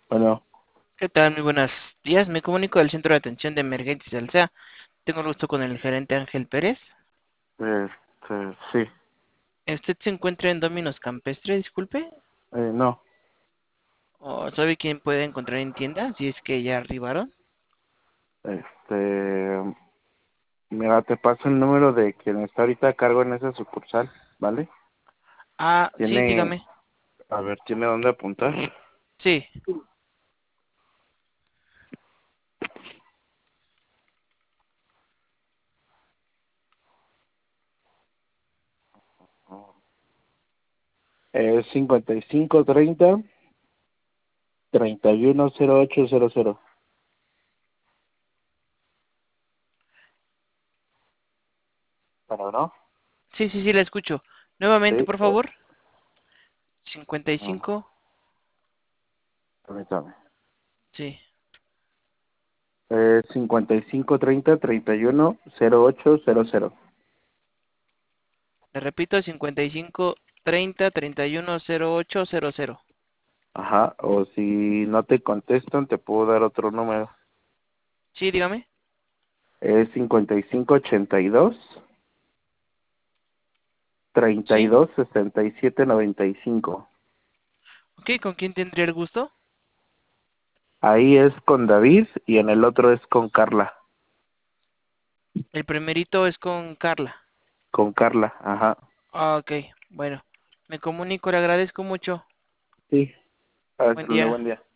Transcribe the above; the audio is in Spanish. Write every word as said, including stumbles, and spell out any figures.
Bueno, ¿Qué tal? Muy buenos días. Me comunico del Centro de Atención de Emergencias del S E A. Tengo el gusto con el gerente Ángel Pérez. este, sí, ¿Usted se encuentra en Domino's Campestre, disculpe? eh, no, ¿O sabe quién puede encontrar en tienda si es que ya arribaron? este, mira, te paso el número de quien está ahorita a cargo en esa sucursal, ¿vale? Ah, sí, Tiene, dígame. a ver, ¿tiene dónde apuntar? Sí, Es cincuenta y cinco treinta treinta y uno cero ocho cero cero. Bueno, ¿no? sí, sí, sí, la escucho. Nuevamente, Sí, por o- favor. cincuenta y no, cinco. permítame. Sí. Es cincuenta y cinco treinta treinta y uno cero ocho cero cero. Le repito, cincuenta y cinco treinta treinta y uno cero ocho cero cero. Ajá, o si no te contestan, te puedo dar otro número. Sí, dígame. Es cincuenta y cinco ochenta y dos treinta y Sí. dos sesenta y siete noventa y cinco. Ok, ¿con quién tendría el gusto? Ahí es con David y en el otro es con Carla. El primerito es con Carla. Con Carla, ajá. Ah, ok, bueno. Me comunico, le agradezco mucho. Sí, Buen hasta luego, día. buen día.